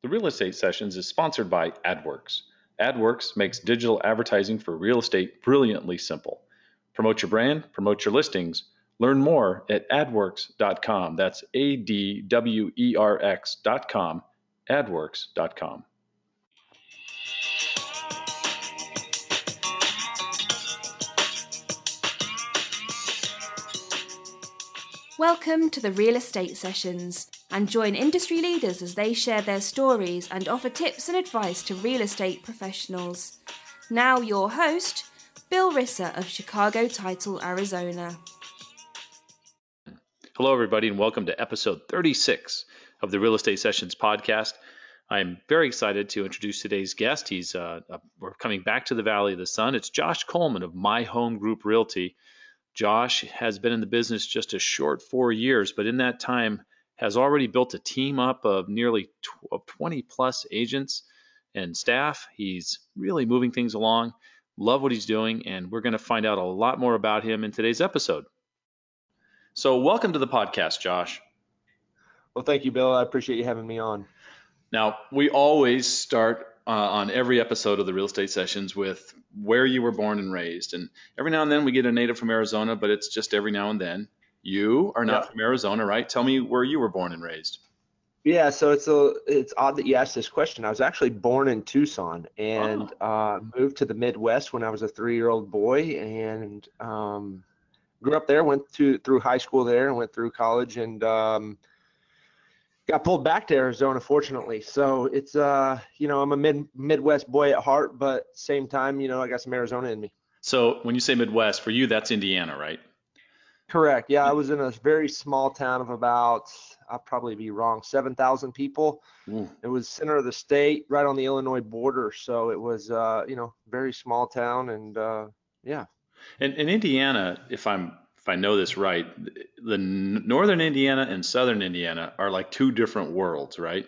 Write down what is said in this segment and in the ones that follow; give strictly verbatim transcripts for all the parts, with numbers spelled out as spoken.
The Real Estate Sessions is sponsored by AdWorks. AdWorks makes digital advertising for real estate brilliantly simple. Promote your brand, promote your listings. Learn more at adworks dot com. That's A D W E R X dot com, adworks dot com. Welcome to the Real Estate Sessions, and join industry leaders as they share their stories and offer tips and advice to real estate professionals. Now your host, Bill Risser of Chicago Title, Arizona. Hello, everybody, and welcome to episode thirty-six of the Real Estate Sessions podcast. I'm very excited to introduce today's guest. He's uh, uh, we're coming back to the Valley of the Sun. It's Josh Coleman of My Home Group Realty. Josh has been in the business just a short four years, but in that time has already built a team up of nearly twenty plus agents and staff. He's really moving things along. Love what he's doing, and we're going to find out a lot more about him in today's episode. So welcome to the podcast, Josh. Well, thank you, Bill. I appreciate you having me on. Now, we always start uh, on every episode of the Real Estate Sessions with where you were born and raised. And every now and then we get a native from Arizona, but it's just every now and then. You are not Yeah. from Arizona, right? Tell me where you were born and raised. Yeah, so it's a it's odd that you asked this question. I was actually born in Tucson and uh, moved to the Midwest when I was a three-year-old boy, and um, grew up there. Went to through high school there, and went through college, and um, got pulled back to Arizona, fortunately. So it's uh, you know, I'm a mid Midwest boy at heart, but same time, you know, I got some Arizona in me. So when you say Midwest, for you, that's Indiana, right? Correct. Yeah, I was in a very small town of about, I'll probably be wrong, seven thousand people. Ooh. It was center of the state, right on the Illinois border. So it was, uh, you know, very small town, and uh, yeah. And in Indiana, if I'm if I know this right, the northern Indiana and southern Indiana are like two different worlds, right?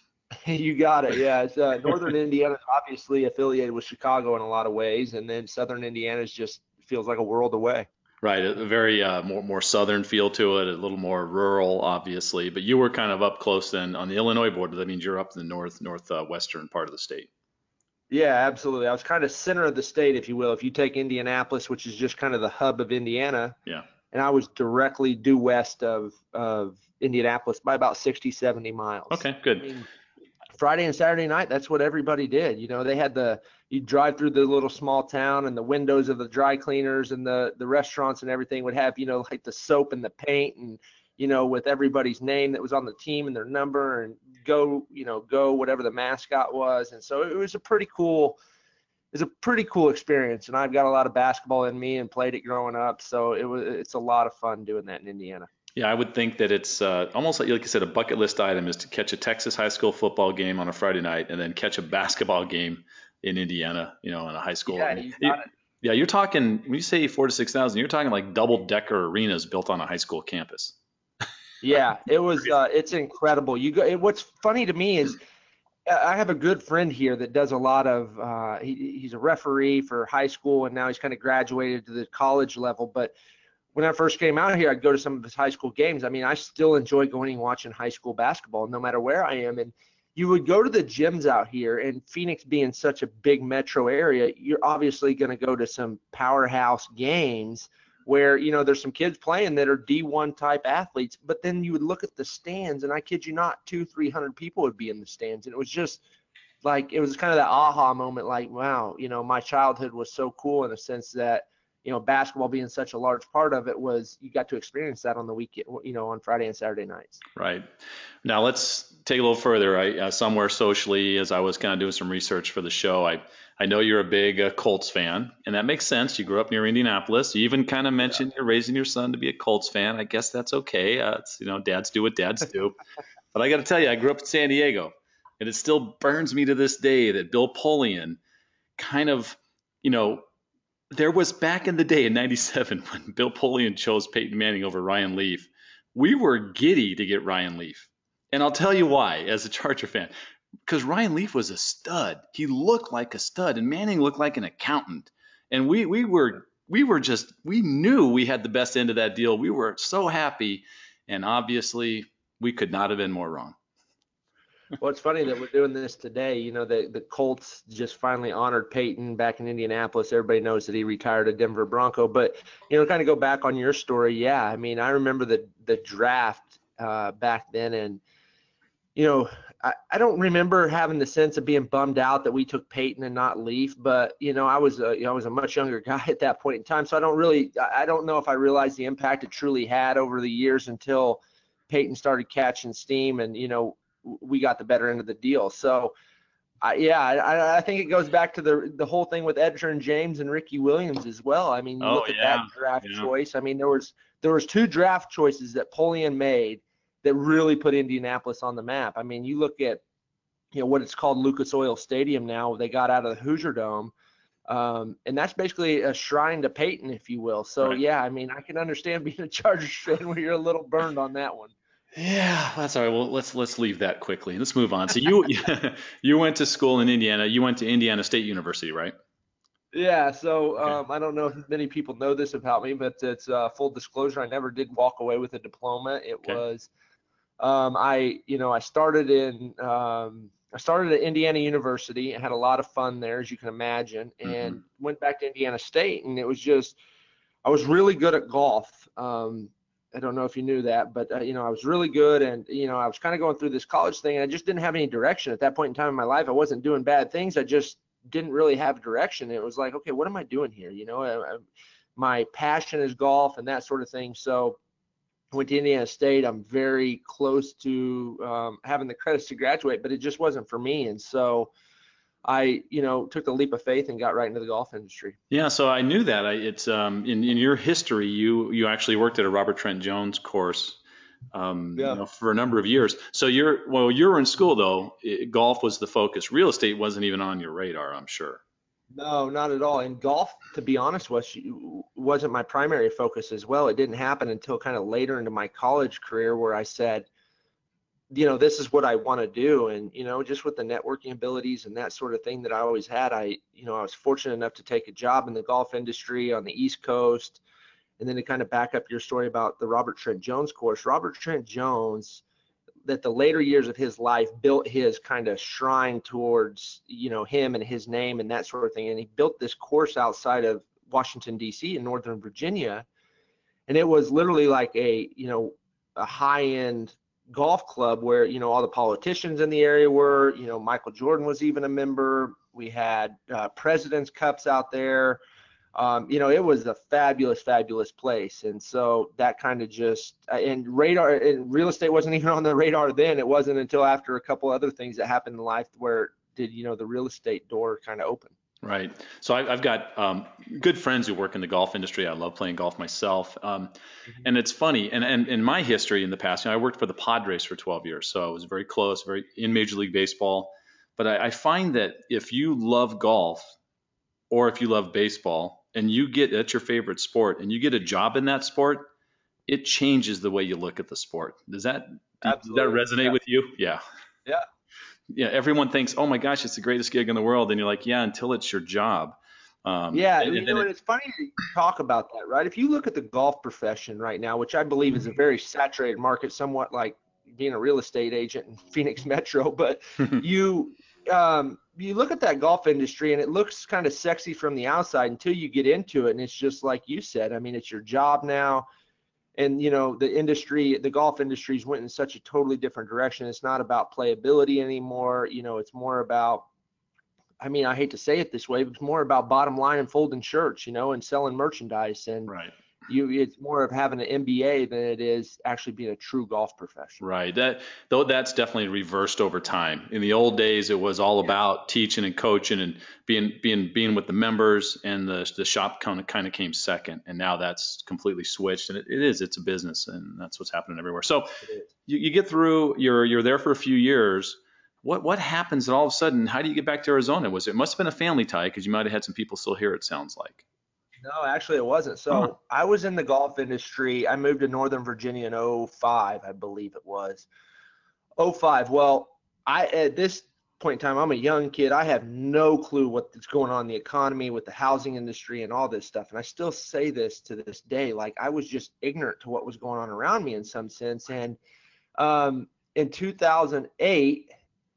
You got it. Yeah, it's, uh, northern Indiana is obviously affiliated with Chicago in a lot of ways, and then southern Indiana is just feels like a world away. Right, a very uh, more more southern feel to it, a little more rural, obviously. But you were kind of up close then on the Illinois border. That means you're up in the north northwestern part of the state. Yeah, absolutely. I was kind of center of the state, if you will. If you take Indianapolis, which is just kind of the hub of Indiana, Yeah. and I was directly due west of of Indianapolis by about sixty, seventy miles. Okay, good. I mean, Friday and Saturday night, that's what everybody did. You know, they had the, you drive through the little small town, and the windows of the dry cleaners and the, the restaurants and everything would have, you know, like the soap and the paint, and, you know, with everybody's name that was on the team and their number, and go, you know, go whatever the mascot was. And so it was a pretty cool, it was a pretty cool experience. And I've got a lot of basketball in me and played it growing up. So it was, it's a lot of fun doing that in Indiana. Yeah, I would think that it's uh, almost like, like you said, a bucket list item is to catch a Texas high school football game on a Friday night and then catch a basketball game in Indiana, you know, in a high school. Yeah, you got it. Yeah, you're talking, when you say four to six thousand, you're talking like double decker arenas built on a high school campus. Yeah, it was, uh, it's incredible. You go, it, what's funny to me is I have a good friend here that does a lot of, uh, he, he's a referee for high school, and now he's kind of graduated to the college level. But when I first came out here, I'd go to some of his high school games. I mean, I still enjoy going and watching high school basketball no matter where I am. And you would go to the gyms out here, and Phoenix being such a big metro area, you're obviously going to go to some powerhouse games where, you know, there's some kids playing that are D one type athletes, but then you would look at the stands, and I kid you not, two, three hundred people would be in the stands. And it was just like, it was kind of that aha moment, like, wow, you know, my childhood was so cool in a sense that, you know, basketball being such a large part of it was, you got to experience that on the weekend, you know, on Friday and Saturday nights. Right. Now let's take a little further. I, uh, somewhere socially, as I was kind of doing some research for the show, I, I know you're a big uh, Colts fan, and that makes sense. You grew up near Indianapolis. You even kind of mentioned yeah. you're raising your son to be a Colts fan. I guess that's okay. Uh, it's, you know, dads do what dads do. But I got to tell you, I grew up in San Diego, and it still burns me to this day that Bill Polian kind of, you know, there was back in the day in ninety-seven when Bill Polian chose Peyton Manning over Ryan Leaf, we were giddy to get Ryan Leaf. And I'll tell you why, as a Charger fan, because Ryan Leaf was a stud. He looked like a stud, and Manning looked like an accountant. And we we were we were just, we knew we had the best end of that deal. We were so happy, and obviously we could not have been more wrong. Well, it's funny that we're doing this today. You know, the, the Colts just finally honored Peyton back in Indianapolis. Everybody knows that he retired a Denver Bronco. But, you know, kind of go back on your story. Yeah, I mean, I remember the, the draft uh, back then. And, you know, I, I don't remember having the sense of being bummed out that we took Peyton and not Leaf. But, you know, I was a, you know, I was a much younger guy at that point in time. So I don't really – I don't know if I realized the impact it truly had over the years until Peyton started catching steam and, you know, we got the better end of the deal. So, uh, yeah, I, I think it goes back to the the whole thing with Edgerrin James and Ricky Williams as well. I mean, you Oh, look at yeah. that draft Yeah. choice. I mean, there was there was two draft choices that Polian made that really put Indianapolis on the map. I mean, you look at, you know, what it's called Lucas Oil Stadium now. They got out of the Hoosier Dome. Um, and that's basically a shrine to Peyton, if you will. So, Right. yeah, I mean, I can understand being a Chargers fan where you're a little burned on that one. Yeah, that's all right. Well, let's let's leave that quickly. Let's move on. So you you went to school in Indiana. You went to Indiana State University, right? Yeah, so Okay. um, I don't know if many people know this about me, but it's uh, full disclosure. I never did walk away with a diploma. It Okay. was um, I, you know, I started in um, I started at Indiana University. I had a lot of fun there, as you can imagine, and Mhm. went back to Indiana State, and it was just I was really good at golf. Um, I don't know if you knew that, but uh, you know, I was really good, and you know, I was kind of going through this college thing, and I just didn't have any direction at that point in time in my life. I wasn't doing bad things. I just didn't really have direction. It was like, okay, what am I doing here? You know, I, I, my passion is golf and that sort of thing. So I went to Indiana State. I'm very close to um, having the credits to graduate, but it just wasn't for me. And so I, you know, took the leap of faith and got right into the golf industry. Yeah, so I knew that. I, it's um, in in your history, you you actually worked at a Robert Trent Jones course, um, you Yeah. know, for a number of years. So you're well, you were in school though. It, golf was the focus. Real estate wasn't even on your radar, I'm sure. No, not at all. And golf, to be honest, was wasn't my primary focus as well. It didn't happen until kind of later into my college career where I said, you know, this is what I want to do. And, you know, just with the networking abilities and that sort of thing that I always had, I, you know, I was fortunate enough to take a job in the golf industry on the East Coast. And then to kind of back up your story about the Robert Trent Jones course, Robert Trent Jones, that the later years of his life built his kind of shrine towards, you know, him and his name and that sort of thing. And he built this course outside of Washington, D C in Northern Virginia. And it was literally like a, you know, a high end golf club where, you know, all the politicians in the area were, you know, Michael Jordan was even a member. We had uh, President's Cups out there. Um, you know, it was a fabulous, fabulous place. And so that kind of just, and radar, and real estate wasn't even on the radar then. It wasn't until after a couple other things that happened in life where did, you know, the real estate door kind of open. Right. So I, I've got um, good friends who work in the golf industry. I love playing golf myself. Um, and it's funny. And, and in my history in the past, you know, I worked for the Padres for twelve years. So I was very close, very in Major League Baseball. But I, I find that if you love golf or if you love baseball and you get, that's your favorite sport and you get a job in that sport, it changes the way you look at the sport. Does that, does that Absolutely. resonate Yeah. with you? Yeah. Yeah. Yeah, everyone thinks, oh my gosh, it's the greatest gig in the world. And you're like, yeah, until it's your job. Um, Yeah, and, you and then know, it, and it's funny to talk about that, right? If you look at the golf profession right now, which I believe is a very saturated market, somewhat like being a real estate agent in Phoenix Metro, but you um, you look at that golf industry and it looks kind of sexy from the outside until you get into it, and it's just like you said. I mean, it's your job now. And, you know, the industry, the golf industry's went in such a totally different direction. It's not about playability anymore. You know, it's more about, I mean, I hate to say it this way, but it's more about bottom line and folding shirts, you know, and selling merchandise. And right. you, it's more of having an M B A than it is actually being a true golf professional. Right. That though that's definitely reversed over time. In the old days, it was all about teaching and coaching and being being being with the members, and the the shop kind of kind of came second. And now that's completely switched. And it, it is. It's a business, and that's what's happening everywhere. So you, you get through. You're you're there for a few years. What what happens? And all of a sudden, how do you get back to Arizona? Was it must have been a family tie because you might have had some people still here. It sounds like. No, actually it wasn't. So Huh. I was in the golf industry. I moved to Northern Virginia in oh five, I believe it was. oh five. Well, I at this point in time, I'm a young kid. I have no clue what's going on in the economy with the housing industry and all this stuff. And I still say this to this day. Like, I was just ignorant to what was going on around me in some sense. And um, in two thousand eight,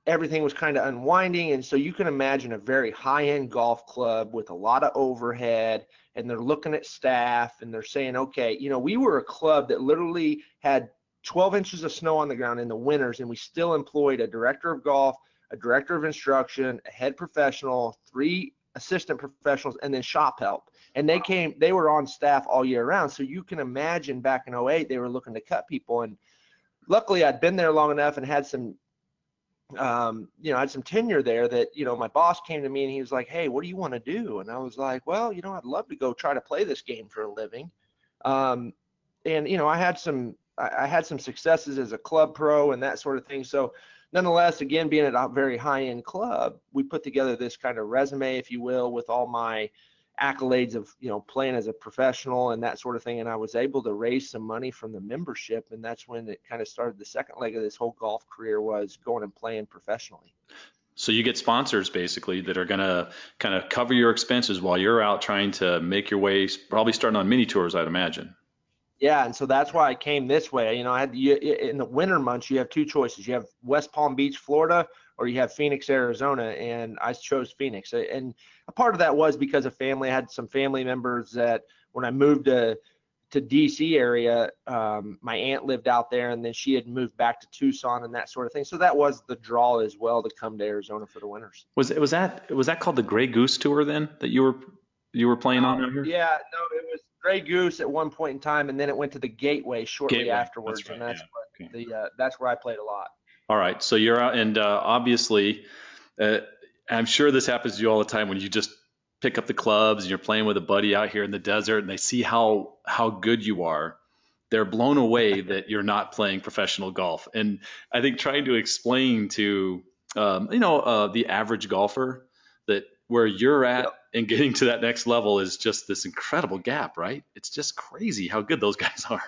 everything was kind of unwinding. And so you can imagine a very high-end golf club with a lot of overhead, and they're looking at staff and they're saying, okay, you know, we were a club that literally had twelve inches of snow on the ground in the winters, and we still employed a director of golf, a director of instruction, a head professional, three assistant professionals, and then shop help. And they came, they were on staff all year round. So you can imagine back in oh eight, they were looking to cut people. And luckily I'd been there long enough and had some, um, you know, I had some tenure there that, you know, my boss came to me and he was like, hey, what do you want to do? And I was like, well, you know, I'd love to go try to play this game for a living. Um, and, you know, I had some, I, I had some successes as a club pro and that sort of thing. So nonetheless, again, being at a very high-end club, we put together this kind of resume, if you will, with all my accolades of, you know, playing as a professional and that sort of thing. And I was able to raise some money from the membership. And that's when it kind of started. The second leg of this whole golf career was going and playing professionally. So you get sponsors basically that are going to kind of cover your expenses while you're out trying to make your way, probably starting on mini tours, I'd imagine. Yeah, and so that's why I came this way. You know, I had you, in the winter months, you have two choices. You have West Palm Beach, Florida, or you have Phoenix, Arizona, and I chose Phoenix. And a part of that was because of family. I had some family members that when I moved to to D C area, um, my aunt lived out there, and then she had moved back to Tucson and that sort of thing. So that was the draw as well to come to Arizona for the winters. Was it was that was that called the Grey Goose Tour then that you were you were playing um, on out here? Yeah, no, it was Grey Goose at one point in time, and then it went to the Gateway shortly Gateway. afterwards, That's right. and that's yeah. what okay. the uh, that's where I played a lot. All right, so you're out, and uh, obviously, uh, I'm sure this happens to you all the time when you just pick up the clubs and you're playing with a buddy out here in the desert, and they see how how good you are. They're blown away that you're not playing professional golf, and I think trying to explain to um, you know uh, the average golfer that where you're at yep. and getting to that next level is just this incredible gap, right? It's just crazy how good those guys are.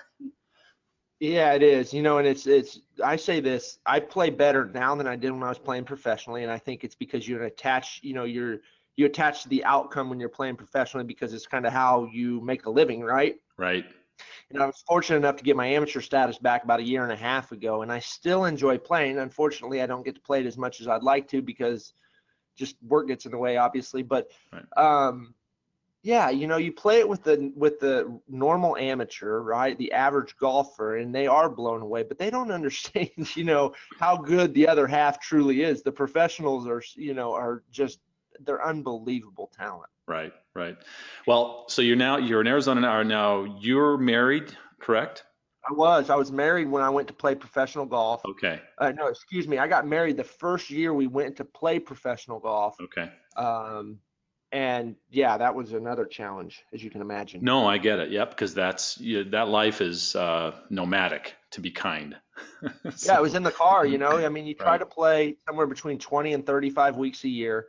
Yeah, it is. You know, and it's, it's, I say this, I play better now than I did when I was playing professionally. And I think it's because you're attached, you know, you're, you attach to the outcome when you're playing professionally because it's kind of how you make a living, right? Right. And I was fortunate enough to get my amateur status back about a year and a half ago. And I still enjoy playing. Unfortunately, I don't get to play it as much as I'd like to because just work gets in the way, obviously. But, right. um, yeah, you know, you play it with the with the normal amateur, right? The average golfer, and they are blown away, but they don't understand, you know, how good the other half truly is. The professionals are, you know, are just they're unbelievable talent. Right, right. Well, so you're now you're in Arizona now. Now you're married, correct? I was. I was married when I went to play professional golf. Okay. Uh, no, excuse me. I got married the first year we went to play professional golf. Okay. Um, And yeah, that was another challenge, as you can imagine. No, I get it. Yep, because that's you, that life is uh, nomadic, to be kind. So, yeah, it was in the car. You know, I mean, you try right. to play somewhere between twenty and thirty-five weeks a year.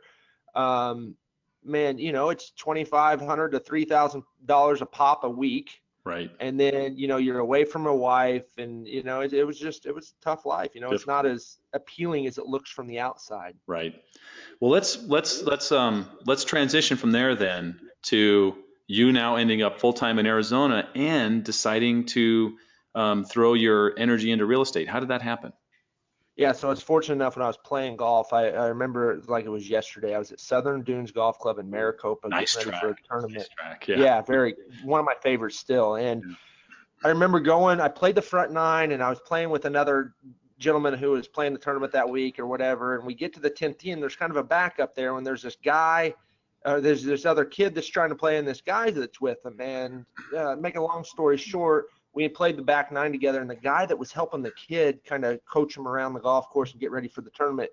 Um, man, you know, it's twenty-five hundred to three thousand dollars a pop a week. Right. And then, you know, you're away from a wife, and you know, it, it was just it was a tough life. You know, Difficult. It's not as appealing as it looks from the outside. Right. Well, let's let's let's um let's transition from there then to you now ending up full time in Arizona and deciding to um, throw your energy into real estate. How did that happen? Yeah, so I was fortunate enough when I was playing golf. I, I remember like it was yesterday. I was at Southern Dunes Golf Club in Maricopa. Nice getting track. ready for a tournament. Nice track. Yeah. yeah, very one of my favorites still. And yeah. I remember going. I played the front nine, and I was playing with another gentleman who was playing the tournament that week or whatever. And we get to the tenth tee, and there's kind of a backup there when there's this guy. Uh, there's this other kid that's trying to play, and this guy that's with him. And uh, make a long story short, we had played the back nine together, and the guy that was helping the kid kind of coach him around the golf course and get ready for the tournament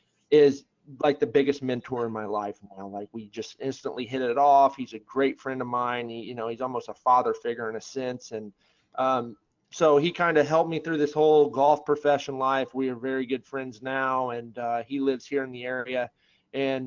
is like the biggest mentor in my life now. Like we just instantly hit it off. He's a great friend of mine. He, you know, he's almost a father figure in a sense. And um, so he kind of helped me through this whole golf profession life. We are very good friends now, and uh, he lives here in the area. And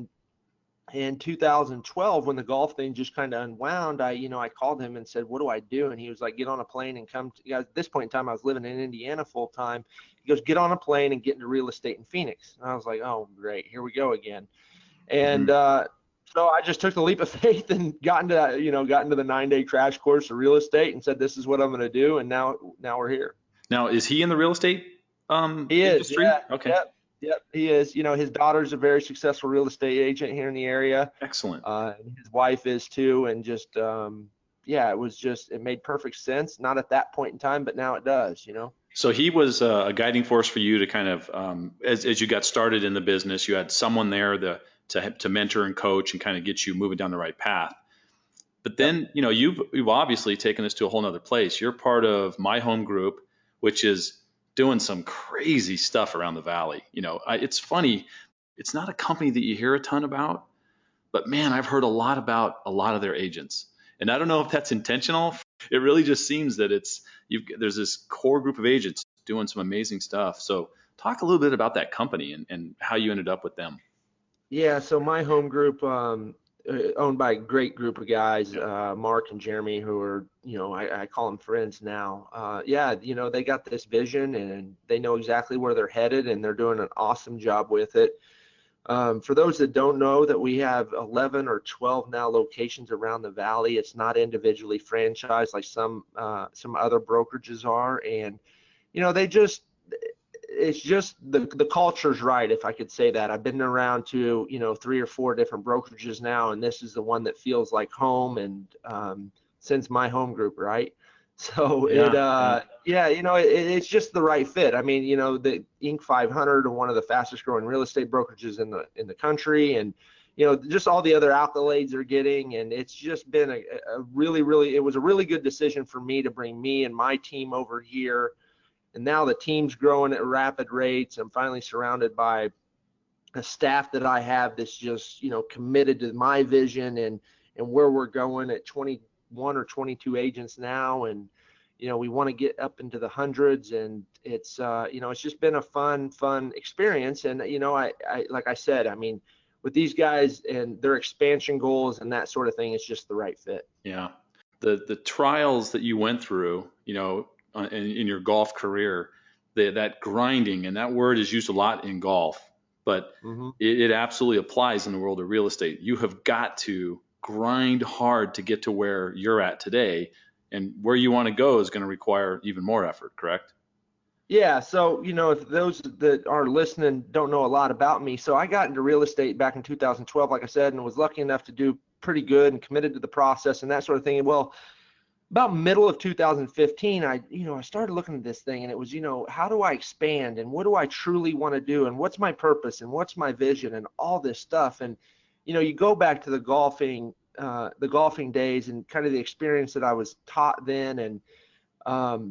in two thousand twelve, when the golf thing just kind of unwound, I, you know, I called him and said, what do I do? And he was like, get on a plane and come to, you know, at this point in time, I was living in Indiana full time. He goes, get on a plane and get into real estate in Phoenix. And I was like, oh, great. Here we go again. And, mm-hmm. uh, so I just took the leap of faith and got into, you know, got into the nine day crash course of real estate and said, this is what I'm going to do. And now, now we're here. Now, is he in the real estate um, he industry? Is, yeah, okay. Yep. Yep, he is. You know, his daughter's a very successful real estate agent here in the area. Excellent. Uh, and his wife is too. And just, um, yeah, it was just, it made perfect sense. Not at that point in time, but now it does, you know? So he was uh, a guiding force for you to kind of, um, as, as you got started in the business, you had someone there the, to, to mentor and coach and kind of get you moving down the right path. But then, yep. you know, you've, you've obviously taken this to a whole nother place. You're part of My Home Group, which is doing some crazy stuff around the Valley. You know, I, it's funny. It's not a company that you hear a ton about, but man, I've heard a lot about a lot of their agents. And I don't know if that's intentional. It really just seems that it's, you've, there's this core group of agents doing some amazing stuff. So talk a little bit about that company and, and how you ended up with them. Yeah. So My Home Group, um, owned by a great group of guys, uh, Mark and Jeremy, who are, you know, I, I call them friends now. Uh, yeah, you know, they got this vision and they know exactly where they're headed and they're doing an awesome job with it. Um, for those that don't know, that we have eleven or twelve now locations around the Valley. It's not individually franchised like some uh, some other brokerages are, and you know, they just it's just the the culture's right, if I could say that. I've been around to, you know, three or four different brokerages now, and this is the one that feels like home, and um, since My Home Group, right? So yeah, it, uh, yeah, you know, it, it's just the right fit. I mean, you know, the Inc five hundred are one of the fastest growing real estate brokerages in the in the country, and you know, just all the other accolades they're getting, and it's just been a, a really, really, it was a really good decision for me to bring me and my team over here. And now the team's growing at rapid rates. I'm finally surrounded by a staff that I have that's just, you know, committed to my vision and and where we're going at twenty-one or twenty-two agents now. And, you know, we want to get up into the hundreds, and it's, uh, you know, it's just been a fun, fun experience. And, you know, I, I, like I said, I mean, with these guys and their expansion goals and that sort of thing, it's just the right fit. Yeah. The, the trials that you went through, you know, In, in your golf career, the, that grinding, and that word is used a lot in golf, but mm-hmm. it, it absolutely applies in the world of real estate. You have got to grind hard to get to where you're at today, and where you want to go is going to require even more effort, correct? Yeah. So, you know, if those that are listening don't know a lot about me, so I got into real estate back in two thousand twelve, like I said, and was lucky enough to do pretty good and committed to the process and that sort of thing. Well, about middle of two thousand fifteen, I, you know, I started looking at this thing, and it was, you know, how do I expand, and what do I truly want to do, and what's my purpose, and what's my vision, and all this stuff. And, you know, you go back to the golfing, uh, the golfing days, and kind of the experience that I was taught then, and, um,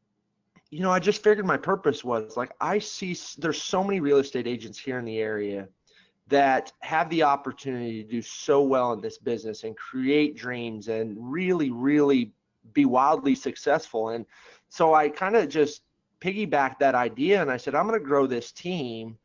you know, I just figured my purpose was like, I see there's so many real estate agents here in the area that have the opportunity to do so well in this business and create dreams and really, really be wildly successful. And so I kind of just piggybacked that idea, and I said, I'm going to grow this team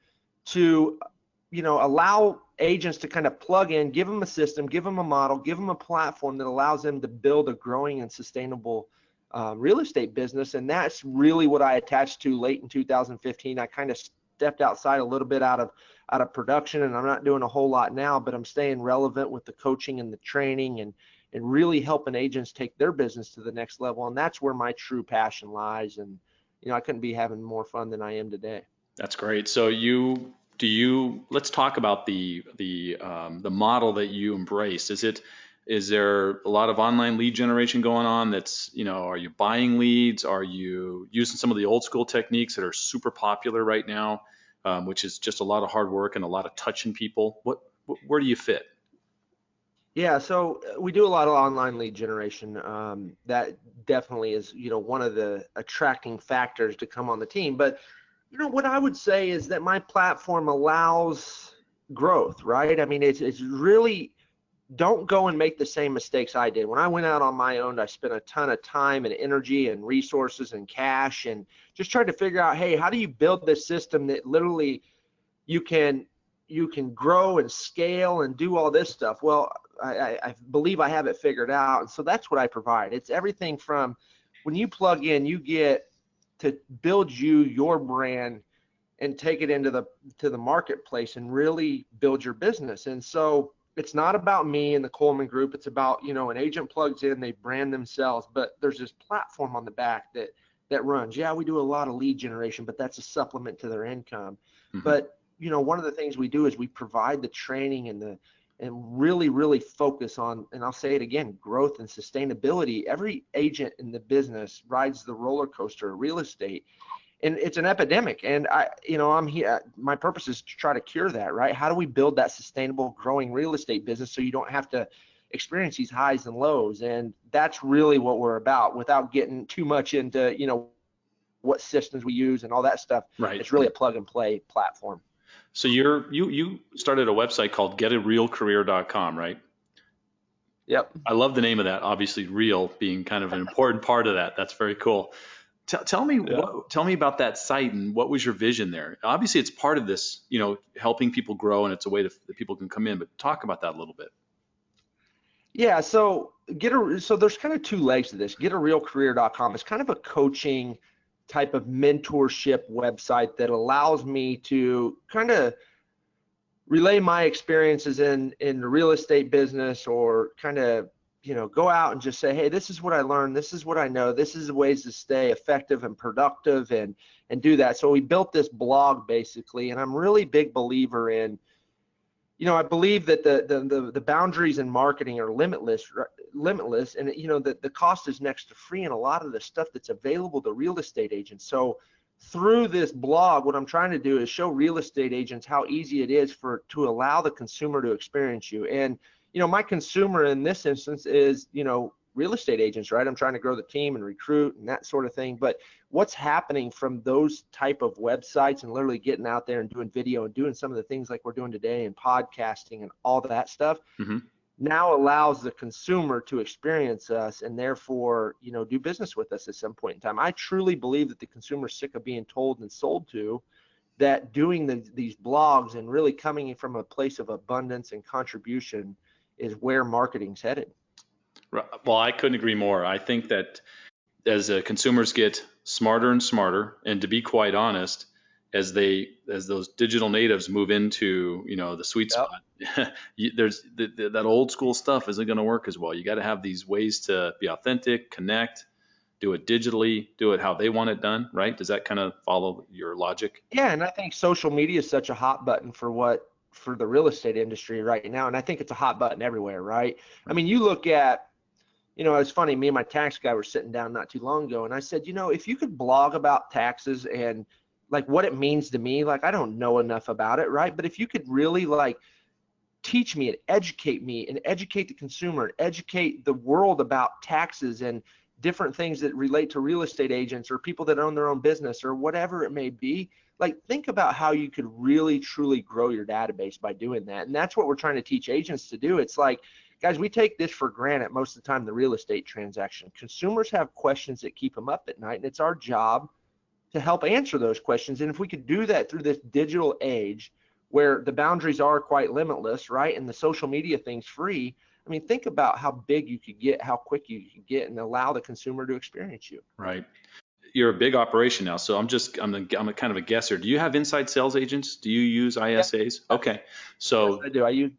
to, you know, allow agents to kind of plug in, give them a system, give them a model, give them a platform that allows them to build a growing and sustainable uh, real estate business. And that's really what I attached to late in two thousand fifteen. I kind of stepped outside a little bit out of out of production, and I'm not doing a whole lot now, but I'm staying relevant with the coaching and the training, and and really helping agents take their business to the next level. And that's where my true passion lies. And, you know, I couldn't be having more fun than I am today. That's great. So you, do you, let's talk about the, the, um, the model that you embrace. Is it, is there a lot of online lead generation going on? That's, you know, are you buying leads? Are you using some of the old school techniques that are super popular right now, um, which is just a lot of hard work and a lot of touching people? What, where do you fit? Yeah, so we do a lot of online lead generation. Um, that definitely is, you know, one of the attracting factors to come on the team. But, you know, what I would say is that my platform allows growth, right? I mean, it's it's really, don't go and make the same mistakes I did. When I went out on my own, I spent a ton of time and energy and resources and cash, and just tried to figure out, hey, how do you build this system that literally you can you can grow and scale and do all this stuff? Well, I, I believe I have it figured out. And so that's what I provide. It's everything from when you plug in, you get to build you your brand and take it into the to the marketplace and really build your business. And so it's not about me and the Coleman Group. It's about, you know, an agent plugs in, they brand themselves, but there's this platform on the back that that runs. Yeah, we do a lot of lead generation, but that's a supplement to their income. Mm-hmm. But you know, one of the things we do is we provide the training and the, and really, really focus on, and I'll say it again, growth and sustainability. Every agent in the business rides the roller coaster of real estate, and it's an epidemic. And I, you know, I'm here, my purpose is to try to cure that, right? How do we build that sustainable, growing real estate business so you don't have to experience these highs and lows? And that's really what we're about, without getting too much into, you know, what systems we use and all that stuff. Right. It's really a plug and play platform. So you're you you started a website called get a real career dot com, right? Yep. I love the name of that. Obviously, real being kind of an important part of that. That's very cool. Tell, tell me Yeah. what, tell me about that site and what was your vision there? Obviously, it's part of this, you know, helping people grow, and it's a way to, that people can come in. But talk about that a little bit. Yeah, so get a so there's kind of two legs to this. get a real career dot com is kind of a coaching type of mentorship website that allows me to kind of relay my experiences in in the real estate business, or kind of, you know, go out and just say, hey, this is what I learned, this is what I know, this is the ways to stay effective and productive, and and do that. So we built this blog basically, and I'm really big believer in, you know, I believe that the the the, the boundaries in marketing are limitless, limitless, and you know that the cost is next to free in a lot of the stuff that's available to real estate agents. So through this blog, what I'm trying to do is show real estate agents how easy it is for to allow the consumer to experience you. And you know, my consumer in this instance is, you know, real estate agents, right? I'm trying to grow the team and recruit and that sort of thing. But what's happening from those type of websites and literally getting out there and doing video and doing some of the things like we're doing today and podcasting and all that stuff, Mm-hmm. now allows the consumer to experience us and therefore, you know, do business with us at some point in time. I truly believe that the consumer's sick of being told and sold to, that doing the, these blogs and really coming from a place of abundance and contribution is where marketing's headed. Well, I couldn't agree more. I think that as uh, consumers get smarter and smarter, and to be quite honest, as they as those digital natives move into, you know, the sweet Yep. spot, you, there's the, the, that old school stuff isn't going to work as well. You got to have these ways to be authentic, connect, do it digitally, do it how they want it done, right? Does that kind of follow your logic? Yeah, and I think social media is such a hot button for what for the real estate industry right now, and I think it's a hot button everywhere, right? I mean, you look at, you know, it's funny, me and my tax guy were sitting down not too long ago, and I said, you know, if you could blog about taxes and like what it means to me, like I don't know enough about it, right? But if you could really like teach me and educate me and educate the consumer and educate the world about taxes and different things that relate to real estate agents or people that own their own business or whatever it may be, like think about how you could really truly grow your database by doing that. And that's what we're trying to teach agents to do. It's like, guys, we take this for granted most of the time, the real estate transaction. Consumers have questions that keep them up at night, and it's our job to help answer those questions. And if we could do that through this digital age where the boundaries are quite limitless, right, and the social media thing's free, I mean, think about how big you could get, how quick you could get, and allow the consumer to experience you. Right. You're a big operation now, so I'm just I'm a, I'm a kind of a guesser. Do you have inside sales agents? Do you use I S As? Yeah. Okay. So Yes, I do. I use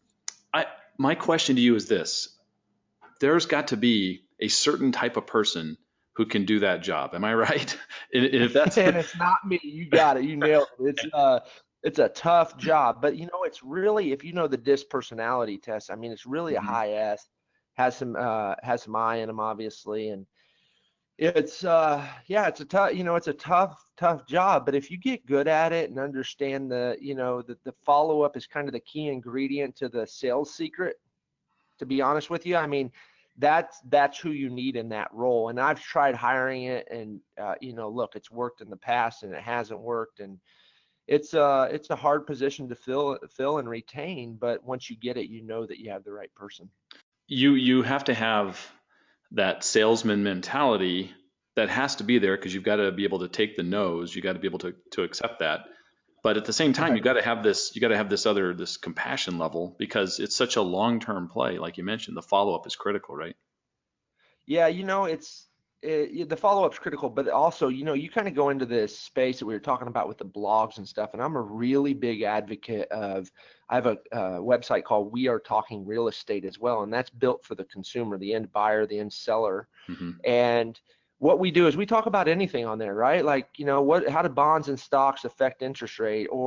I my question to you is this: there's got to be a certain type of person who can do that job. Am I right? And if that's and it's not me. You got it. You nailed it. It's uh, it's a tough job, but you know, it's really, if you know the DISC personality test, I mean, it's really a Mhm. high S, has some uh, has some I in them, obviously, and it's uh, yeah, it's a tough, you know, it's a tough, tough job. But if you get good at it and understand the, you know, the the follow up is kind of the key ingredient to the sales secret. To be honest with you, I mean, that's that's who you need in that role. And I've tried hiring it, and uh, you know, look, it's worked in the past and it hasn't worked, and it's uh it's a hard position to fill fill and retain. But once you get it, you know that you have the right person. you you have to have that salesman mentality that has to be there because you've got to be able to take the no's. You got to be able to to accept that. But at the same time, Right. you got to have this. You got to have this other this compassion level because it's such a long term play. Like you mentioned, the follow up is critical, right? Yeah, you know, it's it, the follow-up's critical, but also, you know, you kind of go into this space that we were talking about with the blogs and stuff, and I'm a really big advocate of, I have a, uh website called We Are Talking Real Estate as well, and that's built for the consumer, the end buyer, the end seller. Mm-hmm. And what we do is we talk about anything on there, right? Like, you know, what, how do bonds and stocks affect interest rate? Or,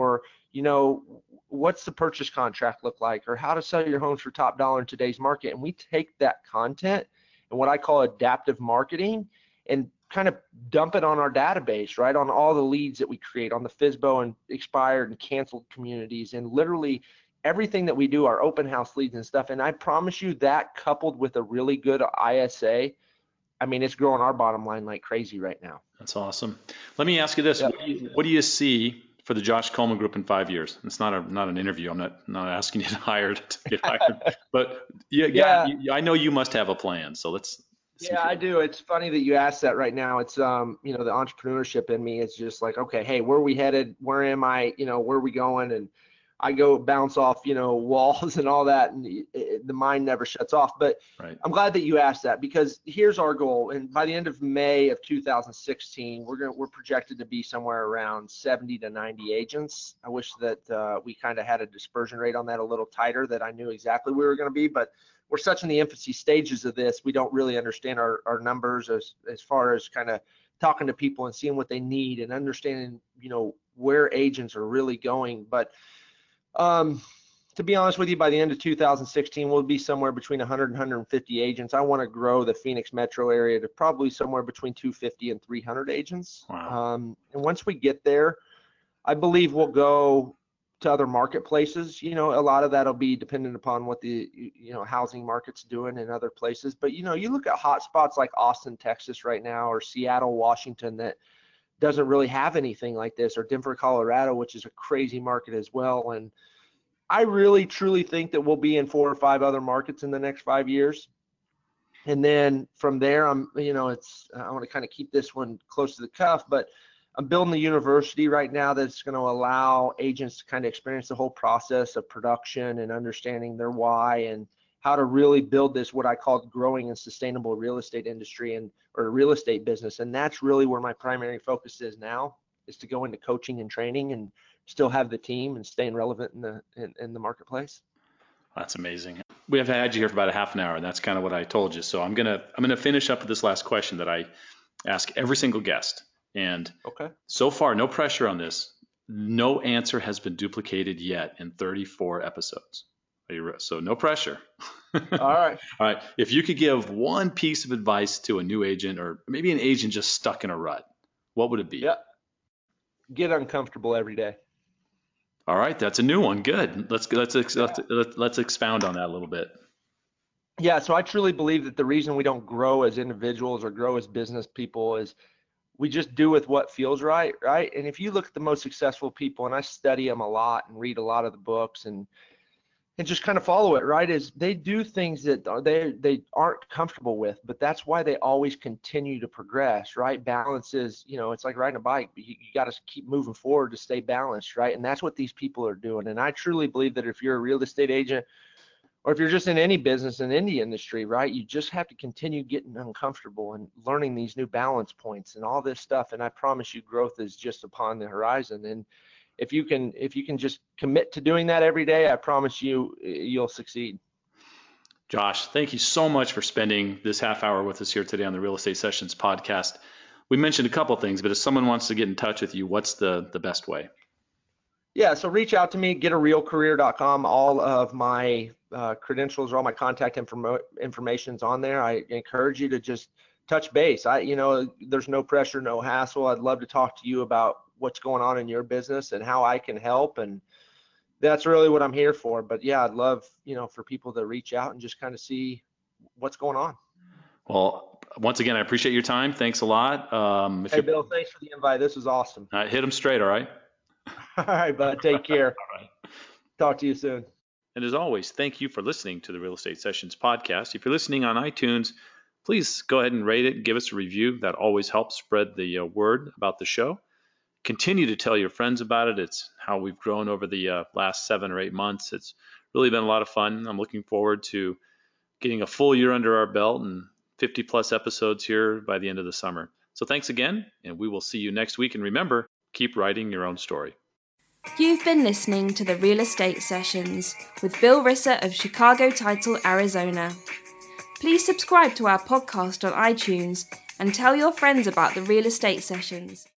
you know, what's the purchase contract look like, or how to sell your homes for top dollar in today's market. And we take that content and what I call adaptive marketing and kind of dump it on our database, right? On all the leads that we create on the F S B O and expired and canceled communities, and literally everything that we do, our open house leads and stuff. And I promise you that coupled with a really good I S A, I mean, it's growing our bottom line like crazy right now. That's awesome. Let me ask you this. Yep. What, do you, what do you see for the Josh Coleman Group in five years? It's not a not an interview. I'm not not asking you to hire to get hired, but yeah, yeah. You, I know you must have a plan. So let's. let's yeah, I do. It's funny that you asked that right now. It's um, you know, the entrepreneurship in me is just like, okay, hey, where are we headed? Where am I? You know, where are we going? And I go bounce off, you know, walls and all that, and it, it, the mind never shuts off. But right. I'm glad that you asked that, because here's our goal. And by the end of May of two thousand sixteen, we're gonna we're projected to be somewhere around seventy to ninety agents. I wish that uh, we kind of had a dispersion rate on that a little tighter, that I knew exactly where we were going to be. But we're such in the infancy stages of this, we don't really understand our, our numbers as as far as kind of talking to people and seeing what they need and understanding, you know, where agents are really going. But Um, to be honest with you, by the end of two thousand sixteen, we'll be somewhere between one hundred and one hundred fifty agents. I want to grow the Phoenix metro area to probably somewhere between two hundred fifty and three hundred agents. Wow. Um, and once we get there, I believe we'll go to other marketplaces. You know, a lot of that'll be dependent upon what the, you know, housing market's doing in other places. But, you know, you look at hot spots like Austin, Texas right now, or Seattle, Washington, that doesn't really have anything like this, or Denver, Colorado, which is a crazy market as well. And I really truly think that we'll be in four or five other markets in the next five years. And then from there, I'm, you know, it's, I want to kind of keep this one close to the cuff, but I'm building a university right now that's going to allow agents to kind of experience the whole process of production and understanding their why and how to really build this, what I call growing and sustainable real estate industry and or real estate business. And that's really where my primary focus is now, is to go into coaching and training and still have the team and staying relevant in the in, in the marketplace. That's amazing. We have had you here for about a half an hour, and that's kind of what I told you. So I'm gonna I'm gonna finish up with this last question that I ask every single guest. And okay. So far, no pressure on this. No answer has been duplicated yet in thirty-four episodes. Are you re- so no pressure. All right. All right. If you could give one piece of advice to a new agent, or maybe an agent just stuck in a rut, what would it be? Yeah. Get uncomfortable every day. All right, that's a new one. Good. Let's let's let's, yeah. let's let's expound on that a little bit. Yeah, so I truly believe that the reason we don't grow as individuals or grow as business people is we just do with what feels right, right? And if you look at the most successful people, and I study them a lot and read a lot of the books and and just kind of follow it, right, is they do things that they they aren't comfortable with, but that's why they always continue to progress, right? Balance is, you know, it's like riding a bike. You, you got to keep moving forward to stay balanced, right? And that's what these people are doing. And I truly believe that if you're a real estate agent, or if you're just in any business in any industry, right, you just have to continue getting uncomfortable and learning these new balance points and all this stuff. And I promise you, growth is just upon the horizon. And if you can, if you can just commit to doing that every day, I promise you, you'll succeed. Josh, thank you so much for spending this half hour with us here today on the Real Estate Sessions podcast. We mentioned a couple of things, but if someone wants to get in touch with you, what's the, the best way? Yeah, so reach out to me, get a real career dot com. All of my uh, credentials or all my contact inform- information's on there. I encourage you to just touch base. I, you know, there's no pressure, no hassle. I'd love to talk to you about what's going on in your business and how I can help. And that's really what I'm here for. But yeah, I'd love, you know, for people to reach out and just kind of see what's going on. Well, once again, I appreciate your time. Thanks a lot. Um, if hey, Bill, thanks for the invite. This was awesome. Uh, hit them straight. All right. All right, bud. Take care. All right. Talk to you soon. And as always, thank you for listening to the Real Estate Sessions podcast. If you're listening on iTunes, please go ahead and rate it and give us a review. That always helps spread the uh, word about the show. Continue to tell your friends about it. It's how we've grown over the uh, last seven or eight months. It's really been a lot of fun. I'm looking forward to getting a full year under our belt and fifty plus episodes here by the end of the summer. So thanks again, and we will see you next week. And remember, keep writing your own story. You've been listening to the Real Estate Sessions with Bill Risser of Chicago Title, Arizona. Please subscribe to our podcast on iTunes and tell your friends about the Real Estate Sessions.